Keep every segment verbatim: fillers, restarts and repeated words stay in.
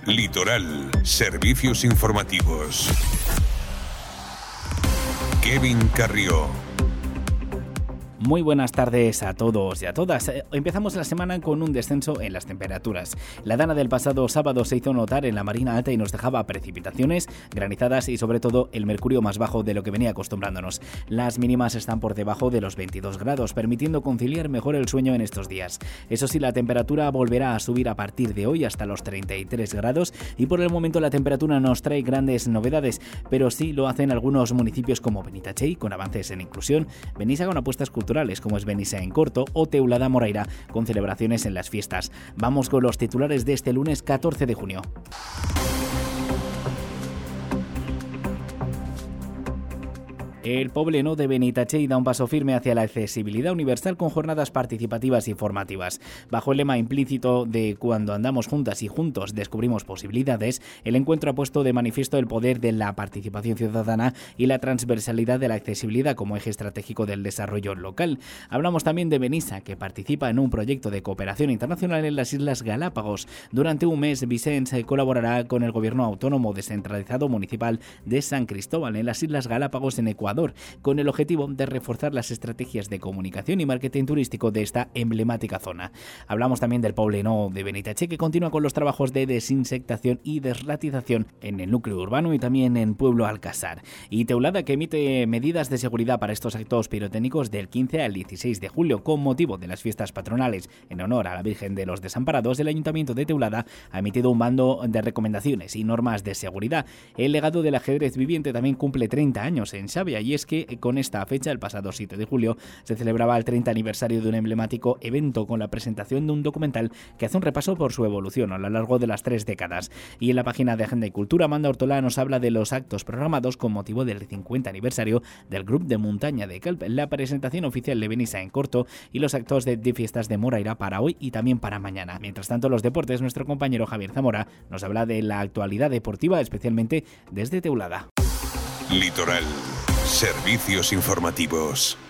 Litoral, servicios informativos. Kevin Carrió. Muy buenas tardes a todos y a todas. Empezamos la semana con un descenso en las temperaturas. La dana del pasado sábado se hizo notar en la Marina Alta y nos dejaba precipitaciones, granizadas y sobre todo el mercurio más bajo de lo que venía acostumbrándonos. Las mínimas están por debajo de los veintidós grados, permitiendo conciliar mejor el sueño en estos días. Eso sí, la temperatura volverá a subir a partir de hoy hasta los treinta y tres grados y por el momento la temperatura nos trae grandes novedades, pero sí lo hacen algunos municipios como Benitatxell, con avances en inclusión, Benissa con apuestas culturales como es Benissa en Corto o Teulada Moraira con celebraciones en las fiestas. Vamos con los titulares de este lunes catorce de junio. El Pobleno de Benitatxell da un paso firme hacia la accesibilidad universal con jornadas participativas y formativas. Bajo el lema implícito de cuando andamos juntas y juntos descubrimos posibilidades, el encuentro ha puesto de manifiesto el poder de la participación ciudadana y la transversalidad de la accesibilidad como eje estratégico del desarrollo local. Hablamos también de Benissa, que participa en un proyecto de cooperación internacional en las Islas Galápagos. Durante un mes, Vicens colaborará con el Gobierno Autónomo Descentralizado Municipal de San Cristóbal en las Islas Galápagos en Ecuador, con el objetivo de reforzar las estrategias de comunicación y marketing turístico de esta emblemática zona. Hablamos también del Pobleno de Benitatxell, que continúa con los trabajos de desinsectación y desratización en el núcleo urbano y también en Pueblo Alcázar. Y Teulada, que emite medidas de seguridad para estos actos pirotécnicos del quince al dieciséis de julio con motivo de las fiestas patronales en honor a la Virgen de los Desamparados. El Ayuntamiento de Teulada ha emitido un bando de recomendaciones y normas de seguridad. El legado del ajedrez viviente también cumple treinta años en Xavia, y es que con esta fecha, el pasado siete de julio, se celebraba el treinta aniversario de un emblemático evento con la presentación de un documental que hace un repaso por su evolución a lo largo de las tres décadas. Y en la página de Agenda y Cultura, Amanda Ortola nos habla de los actos programados con motivo del cincuenta aniversario del Grup de Muntanya de Calp, la presentación oficial de Benissa en Corto y los actos de, de fiestas de Moraira para hoy y también para mañana. Mientras tanto, los deportes, nuestro compañero Javier Zamora nos habla de la actualidad deportiva, especialmente desde Teulada. Litoral, servicios informativos.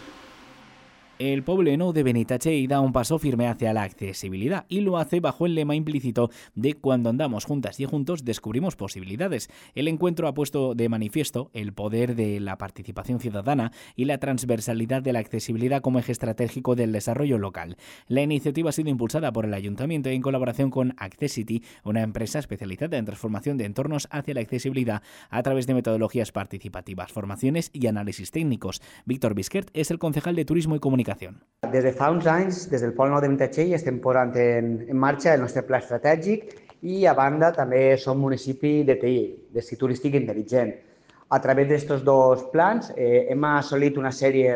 El Pobleno de Benitatxell da un paso firme hacia la accesibilidad y lo hace bajo el lema implícito de cuando andamos juntas y juntos descubrimos posibilidades. El encuentro ha puesto de manifiesto el poder de la participación ciudadana y la transversalidad de la accesibilidad como eje estratégico del desarrollo local. La iniciativa ha sido impulsada por el Ayuntamiento en colaboración con Accessity, una empresa especializada en transformación de entornos hacia la accesibilidad a través de metodologías participativas, formaciones y análisis técnicos. Víctor Bisquert es el concejal de Turismo y Comunicación. Des de fa uns anys, des del Pol Nou de Benitatxell, estem posant en, en marxa el nostre pla estratègic i, a banda, també som municipi de T I, destí turístic intel·ligent. A través d'estos dos plans eh, hem assolit una sèrie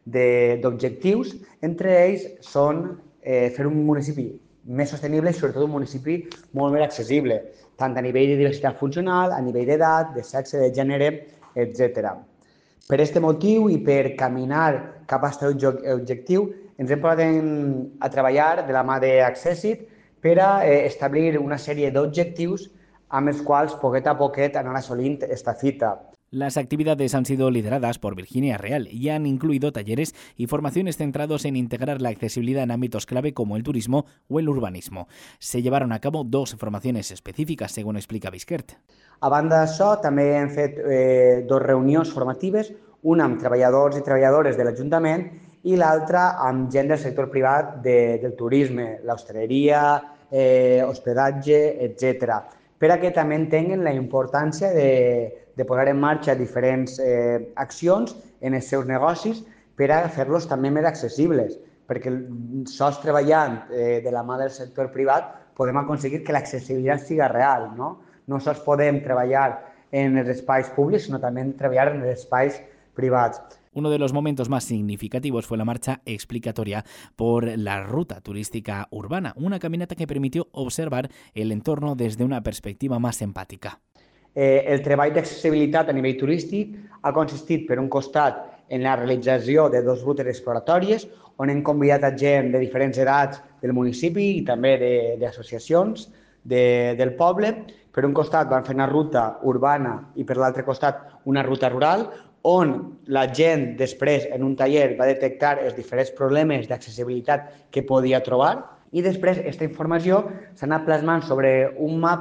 d'objectius. Entre ells són eh, fer un municipi més sostenible i, sobretot, un municipi molt més accessible, tant a nivell de diversitat funcional, a nivell d'edat, de sexe, de gènere, etcètera. Per aquest motiu i per caminar cap a aquest objectiu, ens hem posat a treballar de la mà d'Accessit per a establir una sèrie d'objectius amb els quals, poquet a poquet, anar assolint esta fita. Las actividades han sido lideradas por Virginia Real y han incluido talleres y formaciones centrados en integrar la accesibilidad en ámbitos clave como el turismo o el urbanismo. Se llevaron a cabo dos formaciones específicas, según explica Bisquert. A banda d'això, també hem fet eh, dues reunions formatives, una amb treballadors i treballadores de l'Ajuntament i l'altra amb gent del sector privat de, del turisme, l'hostaleria, eh, hospedatge, etcètera, per a que també entenguin la importància de, de posar en marxa diferents eh, accions en els seus negocis per a fer-los també més accessibles, perquè sols treballant eh, de la mà del sector privat podem aconseguir que l'accessibilitat siga real, no? No sols podem treballar en els espais públics, sinó també treballar en els espais privats. Uno de los momentos más significativos fue la marcha explicatoria por la ruta turística urbana, una caminata que permitió observar el entorno desde una perspectiva más empática. Eh, el treball d'accessibilitat a nivell turístic ha consistit, per un costat, en la realització de dues rutes exploratòries on hem convidat a gent de diferents edats del municipi i també d'associacions de, del poble. Per un costat van fer una ruta urbana i per l'altre costat una ruta rural, on la gent després en un taller va detectar els diferents problemes d'accessibilitat que podia trobar i després aquesta informació s'ha anat plasmant sobre un mapa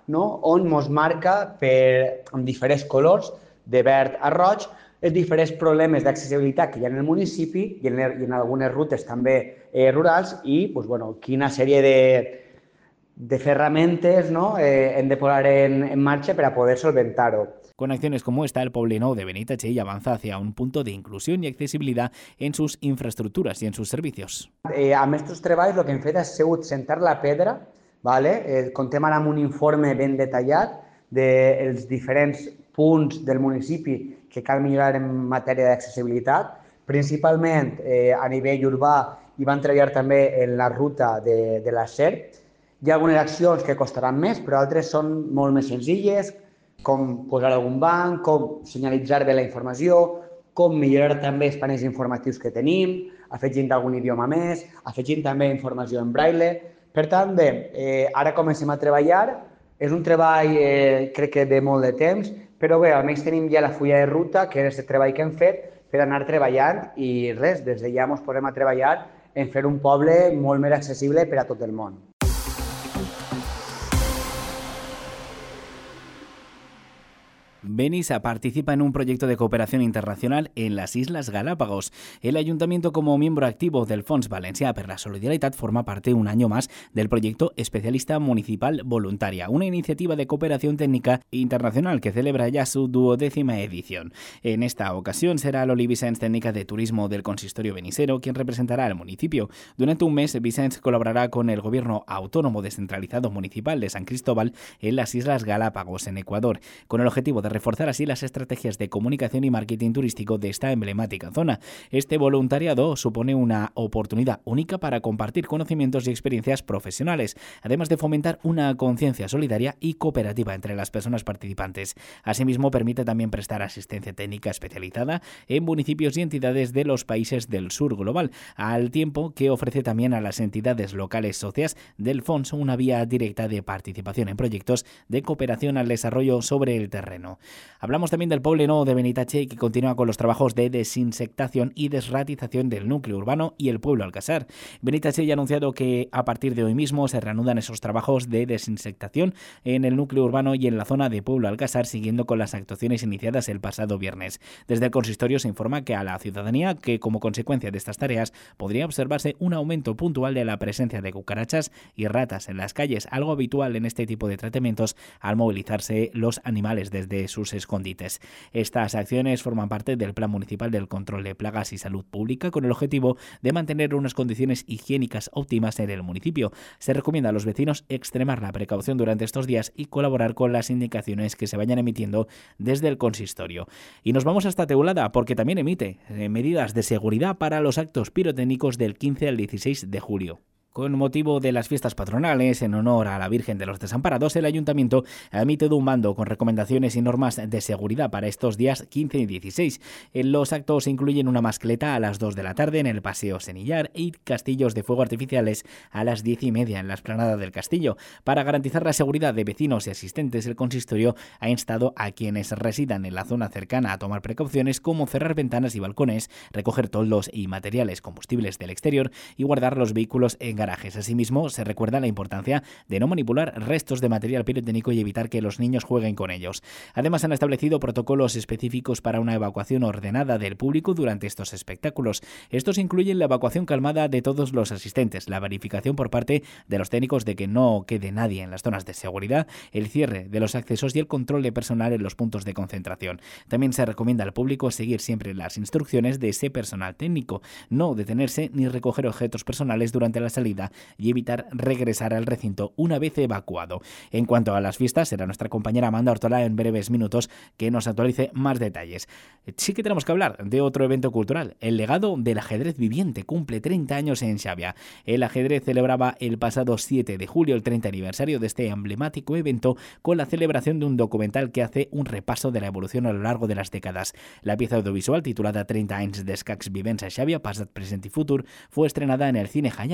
no? On mos marca per, amb diferents colors, de verd a roig, els diferents problemes d'accessibilitat que hi ha en el municipi i en, i en algunes rutes també eh, rurals i pues, bueno, quina sèrie de, de ferramentes, ¿no? eh, hem de posar en, en marxa per a poder solventar-ho. Con acciones como esta, el Poblenou de Benitatxell avanza hacia un punto de inclusión y accesibilidad en sus infraestructuras y en sus servicios. Eh, amb aquests treballs el que hem fet ha sigut sentar la pedra, vale? eh, contem ara amb un informe ben detallat dels diferents punts del municipi que cal millorar en matèria d'accessibilitat, principalment eh, a nivell urbà i van treballar també en la ruta de, de la S E R. Hi ha algunes accions que costaran més, però altres són molt més senzilles, com posar algun banc, com senyalitzar bé la informació, com millorar també els panells informatius que tenim, afegint algun idioma més, afegint també informació en braille. Per tant, bé, eh, ara comencem a treballar. És un treball, eh, crec que de molt de temps, però bé, almenys tenim ja la fulla de ruta, que és el treball que hem fet, per anar treballant i res, des de ja ens posem a treballar en fer un poble molt més accessible per a tot el món. Benissa participa en un proyecto de cooperación internacional en las Islas Galápagos. El Ayuntamiento, como miembro activo del Fons Valencià per la Solidaritat, forma parte un año más del proyecto Especialista Municipal Voluntaria, una iniciativa de cooperación técnica internacional que celebra ya su duodécima edición. En esta ocasión será Loli Vicens, técnica de turismo del consistorio benisero, quien representará al municipio. Durante un mes, Vicens colaborará con el Gobierno Autónomo Descentralizado Municipal de San Cristóbal en las Islas Galápagos, en Ecuador, con el objetivo de reforzar así las estrategias de comunicación y marketing turístico de esta emblemática zona. Este voluntariado supone una oportunidad única para compartir conocimientos y experiencias profesionales, además de fomentar una conciencia solidaria y cooperativa entre las personas participantes. Asimismo, permite también prestar asistencia técnica especializada en municipios y entidades de los países del sur global, al tiempo que ofrece también a las entidades locales socias del Fons una vía directa de participación en proyectos de cooperación al desarrollo sobre el terreno. Hablamos también del Poblenou de Benitatxell, que continúa con los trabajos de desinsectación y desratización del núcleo urbano y el pueblo Alcásar. Benitatxell ha anunciado que a partir de hoy mismo se reanudan esos trabajos de desinsectación en el núcleo urbano y en la zona de pueblo Alcásar, siguiendo con las actuaciones iniciadas el pasado viernes. Desde el consistorio se informa que a la ciudadanía que, como consecuencia de estas tareas, podría observarse un aumento puntual de la presencia de cucarachas y ratas en las calles, algo habitual en este tipo de tratamientos al movilizarse los animales desde sus escondites. Estas acciones forman parte del Plan Municipal del Control de Plagas y Salud Pública, con el objetivo de mantener unas condiciones higiénicas óptimas en el municipio. Se recomienda a los vecinos extremar la precaución durante estos días y colaborar con las indicaciones que se vayan emitiendo desde el consistorio. Y nos vamos hasta Teulada, porque también emite eh, medidas de seguridad para los actos pirotécnicos del quince al dieciséis de julio. Con motivo de las fiestas patronales, en honor a la Virgen de los Desamparados, el Ayuntamiento ha emitido un mando con recomendaciones y normas de seguridad para estos días quince y dieciséis. Los actos incluyen una mascleta a las dos de la tarde en el Paseo Senillar y castillos de fuego artificiales a las diez y media en la explanada del castillo. Para garantizar la seguridad de vecinos y asistentes, el consistorio ha instado a quienes residan en la zona cercana a tomar precauciones como cerrar ventanas y balcones, recoger toldos y materiales combustibles del exterior y guardar los vehículos en garajes. Asimismo, se recuerda la importancia de no manipular restos de material pirotécnico y evitar que los niños jueguen con ellos. Además, han establecido protocolos específicos para una evacuación ordenada del público durante estos espectáculos. Estos incluyen la evacuación calmada de todos los asistentes, la verificación por parte de los técnicos de que no quede nadie en las zonas de seguridad, el cierre de los accesos y el control de personal en los puntos de concentración. También se recomienda al público seguir siempre las instrucciones de ese personal técnico, no detenerse ni recoger objetos personales durante la salida y evitar regresar al recinto una vez evacuado. En cuanto a las fiestas, será nuestra compañera Amanda Ortola en breves minutos que nos actualice más detalles. Sí que tenemos que hablar de otro evento cultural. El legado del ajedrez viviente cumple treinta años en Xavia. El ajedrez celebraba el pasado siete de julio el treinta aniversario de este emblemático evento con la celebración de un documental que hace un repaso de la evolución a lo largo de las décadas. La pieza audiovisual, titulada treinta anys d'escacs vivents a Xavia, passat, present i futur, fue estrenada en el Cine Hayan en una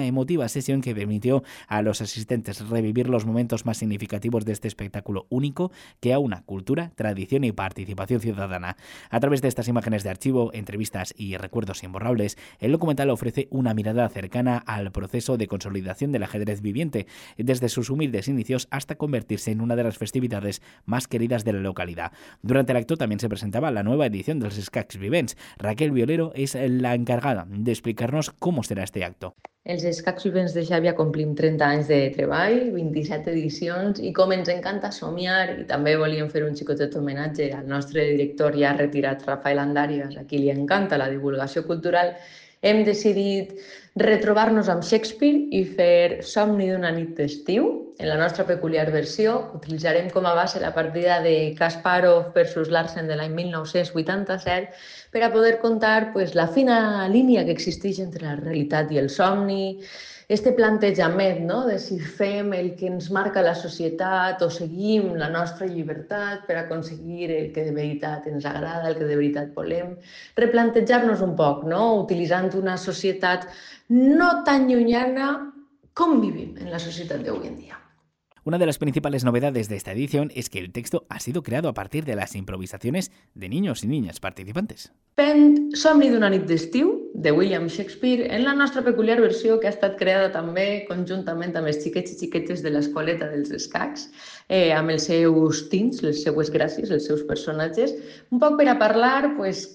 una emotiva sesión que permitió a los asistentes revivir los momentos más significativos de este espectáculo único que aúna cultura, tradición y participación ciudadana. A través de estas imágenes de archivo, entrevistas y recuerdos imborrables, el documental ofrece una mirada cercana al proceso de consolidación del ajedrez viviente, desde sus humildes inicios hasta convertirse en una de las festividades más queridas de la localidad. Durante el acto también se presentaba la nueva edición dels Escacs Vivents. Raquel Violero es la encargada de explicarnos cómo será este acto. Els Escacs Vivents de Xàbia complim trenta anys de treball, vint-i-set edicions, i com ens encanta somiar, i també volíem fer un xicotet homenatge al nostre director ja retirat, Rafael Andàrias, a qui li encanta la divulgació cultural, hem decidit retrobar-nos amb Shakespeare i fer Somni d'una nit d'estiu. En la nostra peculiar versió utilitzarem com a base la partida de Kasparov versus Larsen de l'any mil nou-cents vuitanta-set per a poder contar pues, la fina línia que existeix entre la realitat i el somni, este plantejament, no?, de si fem el que ens marca la societat o seguim la nostra llibertat per aconseguir el que de veritat ens agrada, el que de veritat volem. Replantejar-nos un poc, no?, utilitzant una societat no tan llunyana com vivim en la societat d'avui en dia. Una de las principales novedades de esta edición es que el texto ha sido creado a partir de las improvisaciones de niños y niñas participantes. Fent Somni d'una nit d'estiu, de William Shakespeare, en la nostra peculiar versió que ha estat creada també conjuntament amb els xiquets i xiquetes de l'escoleta dels escacs, eh, amb els seus teens, les seues gràcies, els seus personatges, un poc per a parlar pues,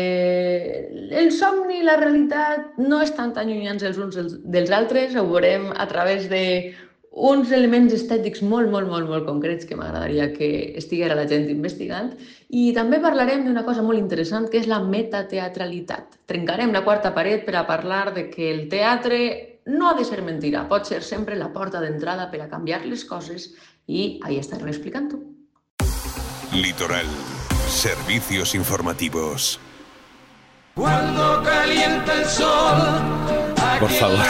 que el somni i la realitat no estan tan llunyans els uns dels altres, ho veurem a través de uns elements estètics molt, molt, molt, molt concrets que m'agradaria que estiguera la gent investigant, i també parlarem d'una cosa molt interessant que és la metateatralitat. Trencarem la quarta paret per a parlar de que el teatre no ha de ser mentira, pot ser sempre la porta d'entrada per a canviar les coses, i ahí estarem explicant-ho. Litoral. Servicios informativos. Cuando calienta el sol. Por favor.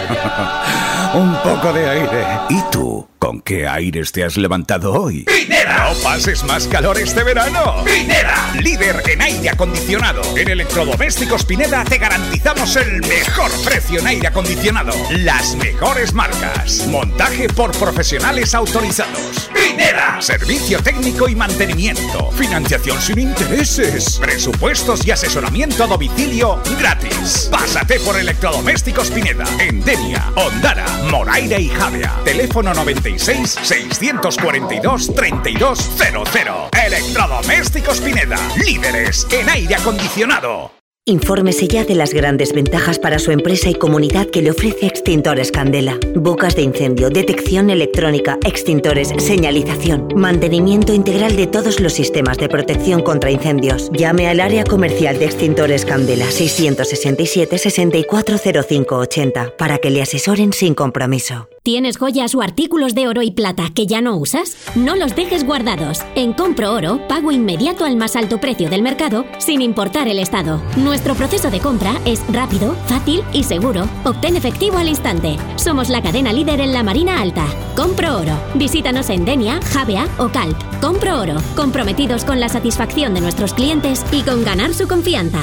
Un poco de aire. ¿Y tú? ¿Con qué aires te has levantado hoy? ¡Pineda! ¡No pases más calor este verano! ¡Pineda! Líder en aire acondicionado. En Electrodomésticos Pineda te garantizamos el mejor precio en aire acondicionado. Las mejores marcas. Montaje por profesionales autorizados. ¡Pineda! Servicio técnico y mantenimiento. Financiación sin intereses. Presupuestos y asesoramiento a domicilio gratis. Pásate por Electrodomésticos Pineda. En Denia, Ondara, Moraira y Javea. Teléfono noventa y seis, seiscientos cuarenta y dos, treinta y dos cero cero. Electrodomésticos Pineda. Líderes en aire acondicionado. Infórmese ya de las grandes ventajas para su empresa y comunidad que le ofrece Extintores Candela. Bocas de incendio, detección electrónica, extintores, señalización, mantenimiento integral de todos los sistemas de protección contra incendios. Llame al área comercial de Extintores Candela seiscientos sesenta y siete, sesenta y cuatro cero cinco ochenta para que le asesoren sin compromiso. ¿Tienes joyas o artículos de oro y plata que ya no usas? No los dejes guardados. En Compro Oro, pago inmediato al más alto precio del mercado sin importar el estado. Nuestro proceso de compra es rápido, fácil y seguro. Obtén efectivo al instante. Somos la cadena líder en la Marina Alta. Compro Oro. Visítanos en Denia, Javea o Calp. Compro Oro. Comprometidos con la satisfacción de nuestros clientes y con ganar su confianza.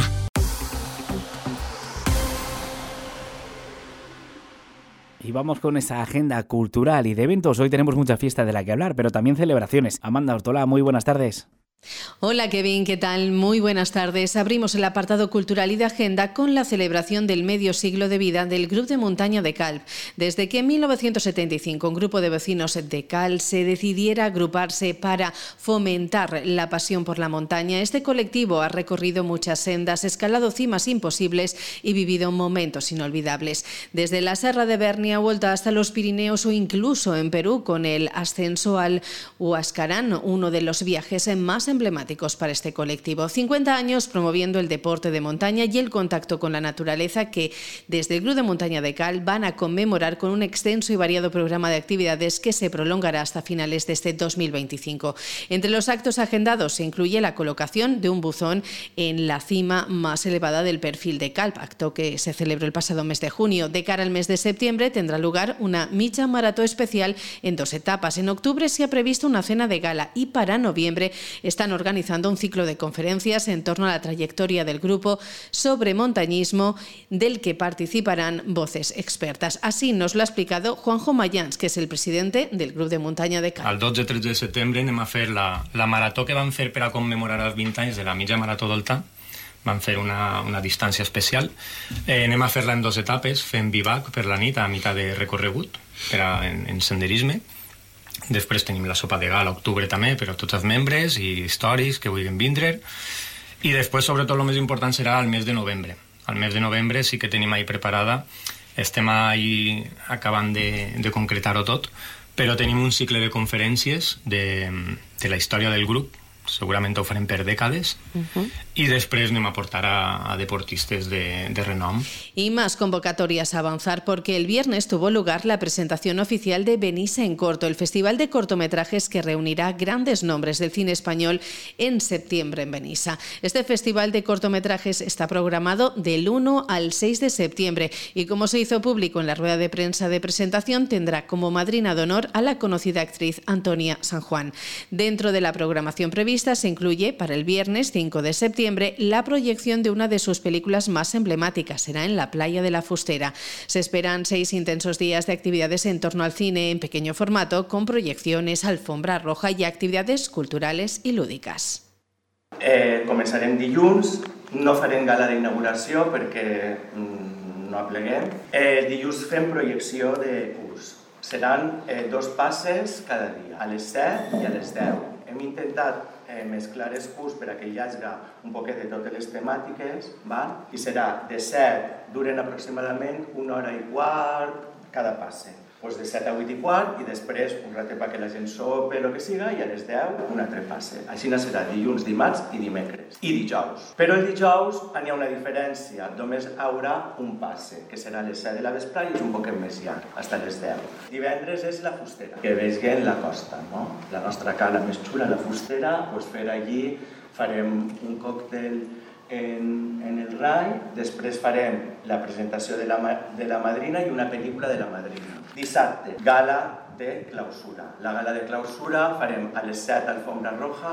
Y vamos con esa agenda cultural y de eventos. Hoy tenemos mucha fiesta de la que hablar, pero también celebraciones. Amanda Ortola, muy buenas tardes. Hola Kevin, ¿qué tal? Muy buenas tardes. Abrimos el apartado cultural y de agenda con la celebración del medio siglo de vida del Grup de Montaña de Calp. Desde que en mil novecientos setenta y cinco un grupo de vecinos de Calp se decidiera agruparse para fomentar la pasión por la montaña, este colectivo ha recorrido muchas sendas, escalado cimas imposibles y vivido momentos inolvidables. Desde la Serra de Bernia, vuelta hasta los Pirineos o incluso en Perú con el ascenso al Huascarán, uno de los viajes más emblemáticos para este colectivo. cincuenta años promoviendo el deporte de montaña y el contacto con la naturaleza que desde el Grup de Montaña de Calp van a conmemorar con un extenso y variado programa de actividades que se prolongará hasta finales de este dos mil veinticinco. Entre los actos agendados se incluye la colocación de un buzón en la cima más elevada del perfil de Calp, acto que se celebró el pasado mes de junio. De cara al mes de septiembre tendrá lugar una Mitja Marató especial en dos etapas. En octubre se ha previsto una cena de gala y para noviembre están están organizando un ciclo de conferencias en torno a la trayectoria del grupo sobre montañismo, del que participarán voces expertas. Así nos lo ha explicado Juanjo Mayans, que és el president del grup de muntanya de Calp. El dotze i tretze de setembre anem a fer la, la marató que vam fer per a commemorar els vint anys de la mitja marató d'Oltà. Vam fer una, una distància especial. Eh, anem a fer-la en dues etapes, fent bivac per la nit a meitat de recorregut per a, en, en senderisme. Després tenim la sopa de gala a octubre també per a tots els membres i històrics que vulguin vindre. I després, sobretot, el més important serà el mes de novembre. Al mes de novembre sí que tenim ahí preparada. Estem ahí acabant de, de concretar-ho tot, però tenim un cicle de conferències de, de la història del grup. Segurament ho farem per dècades, uh-huh. y después anem a portar a, a deportistas de, de renom. Y más convocatorias a avanzar, porque el viernes tuvo lugar la presentación oficial de Benissa en Corto, el festival de cortometrajes que reunirá grandes nombres del cine español en septiembre en Benissa. Este festival de cortometrajes está programado del uno al seis de septiembre y, como se hizo público en la rueda de prensa de presentación, tendrá como madrina de honor a la conocida actriz Antonia San Juan. Dentro de la programación prevista se incluye para el viernes cinco de septiembre la proyección de una de sus películas más emblemáticas. Será en la playa de la Fustera. Se esperan seis intensos días de actividades en torno al cine en pequeño formato, con proyecciones, alfombra roja y actividades culturales i lúdiques. Eh, començarem dilluns, no farem gala d'inauguració perquè mm, no apleguem. Eh, dilluns fem projecció de curs. Seran eh, dos passes cada dia, a les set i a les deu. Hem intentat eh, mesclar els curs per a que hi hagi un poquet de totes les temàtiques, val? I serà de set, duren aproximadament una hora i quart cada passe. Pues de set a vuit i quart i després un ratet perquè la gent sopa, el que siga, i a les deu un altre passe. Així serà dilluns, dimarts i dimecres. I dijous. Però el dijous n'hi ha una diferència. Només hi haurà un passe, que serà a les set de la vesprada i és un poquet més llarg, fins a les deu. Divendres és la Fustera, que vegin la costa, no? La nostra cala més xula, la Fustera, pues fer allí, farem un còctel en, en el rai, després farem la presentació de la, de la madrina i una pel·lícula de la madrina. Dissabte, gala de clausura. La gala de clausura farem a les set alfombra roja.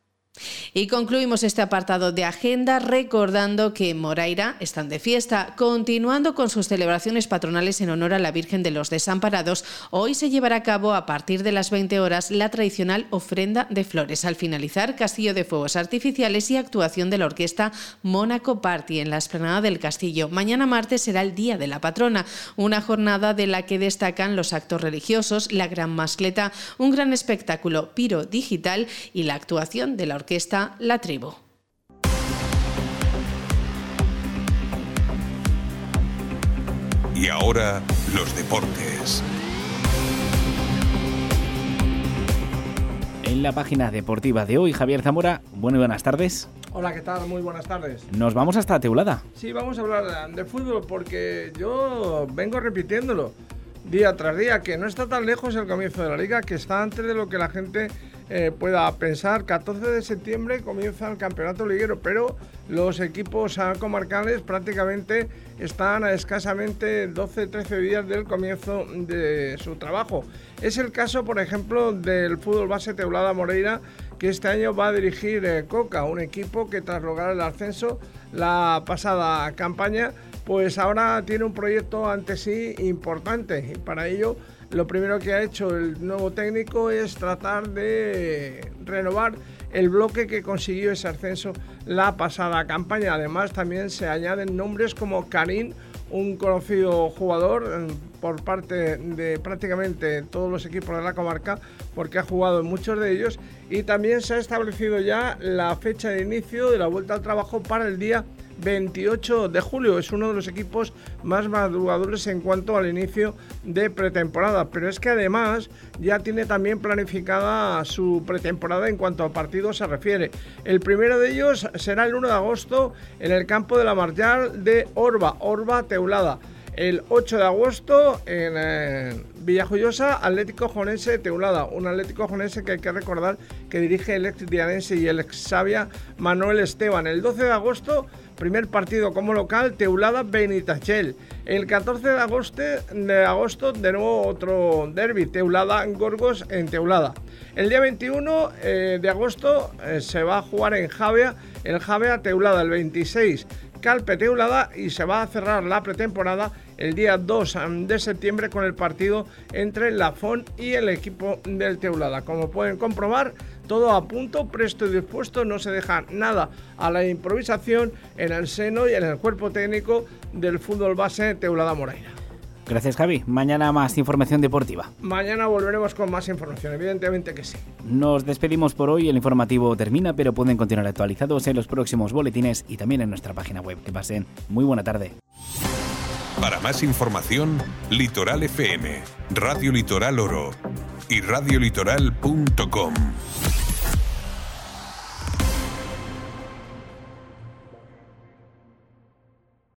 Y concluimos este apartado de agenda recordando que en Moraira están de fiesta, continuando con sus celebraciones patronales en honor a la Virgen de los Desamparados. Hoy se llevará a cabo a partir de las veinte horas la tradicional ofrenda de flores. Al finalizar, castillo de fuegos artificiales y actuación de la orquesta Mónaco Party en la explanada del castillo. Mañana martes será el Día de la Patrona, una jornada de la que destacan los actos religiosos, la gran mascleta, un gran espectáculo piro digital y la actuación de la orquesta La Tribu. Y ahora, los deportes. En la página deportiva de hoy, Javier Zamora, bueno y buenas tardes. Hola, ¿qué tal? Muy buenas tardes. Nos vamos hasta Teulada. Sí, vamos a hablar de fútbol porque yo vengo repitiéndolo día tras día, que no está tan lejos el comienzo de la Liga, que está antes de lo que la gente eh, pueda pensar. catorce de septiembre comienza el campeonato liguero, pero los equipos comarcales prácticamente están a escasamente doce trece días del comienzo de su trabajo. Es el caso, por ejemplo, del Fútbol Base Teulada Moreira, que este año va a dirigir eh, Coca, un equipo que tras lograr el ascenso la pasada campaña, pues ahora tiene un proyecto ante sí importante, y para ello lo primero que ha hecho el nuevo técnico es tratar de renovar el bloque que consiguió ese ascenso la pasada campaña. Además, también se añaden nombres como Karim, un conocido jugador por parte de prácticamente todos los equipos de la comarca, porque ha jugado en muchos de ellos, y también se ha establecido ya la fecha de inicio de la vuelta al trabajo para el día veintiocho de julio. Es uno de los equipos más madrugadores en cuanto al inicio de pretemporada, pero es que además ya tiene también planificada su pretemporada en cuanto a partidos se refiere. El primero de ellos será el uno de agosto en el campo de la Marjal de Orba, Orba Teulada. El ocho de agosto en eh, Villajoyosa, Atlético Joneses Teulada, un Atlético Joneses que hay que recordar que dirige el ex dianense y el ex Xavia Manuel Esteban. El doce de agosto, primer partido como local, Teulada Benitachell. El catorce de agosto, de agosto de nuevo otro derbi, Teulada Gorgos en Teulada. El día veintiuno eh, de agosto eh, se va a jugar en Javea, el Javea Teulada. El veintiséis, Calpe Teulada, y se va a cerrar la pretemporada el día dos de septiembre con el partido entre la F O N y el equipo del Teulada. Como pueden comprobar, todo a punto, presto y dispuesto, no se deja nada a la improvisación en el seno y en el cuerpo técnico del fútbol base Teulada Moraira. Gracias, Javi. Mañana más información deportiva. Mañana volveremos con más información, evidentemente que sí. Nos despedimos por hoy, el informativo termina, pero pueden continuar actualizados en los próximos boletines y también en nuestra página web. Que pasen muy buena tarde. Para más información, Litoral F M, Radio Litoral Oro y radio litoral punto com.